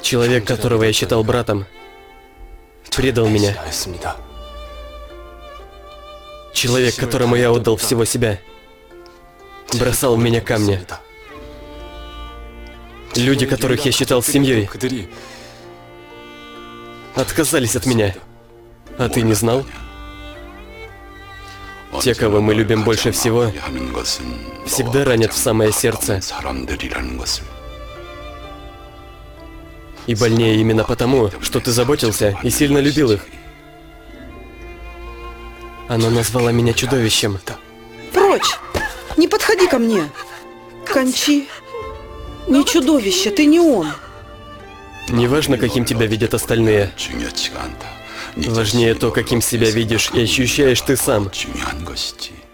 Человек, которого я считал братом, предал меня. Человек, которому я отдал всего себя, бросал в меня камни. Люди, которых я считал семьей, отказались от меня. А ты не знал? Те, кого мы любим больше всего, всегда ранят в самое сердце. И больнее именно потому, что ты заботился и сильно любил их. Она назвала меня чудовищем. Прочь! Не подходи ко мне! Кончи! Не чудовище, ты не он! Неважно, каким тебя видят остальные. Важнее то, каким себя видишь и ощущаешь ты сам.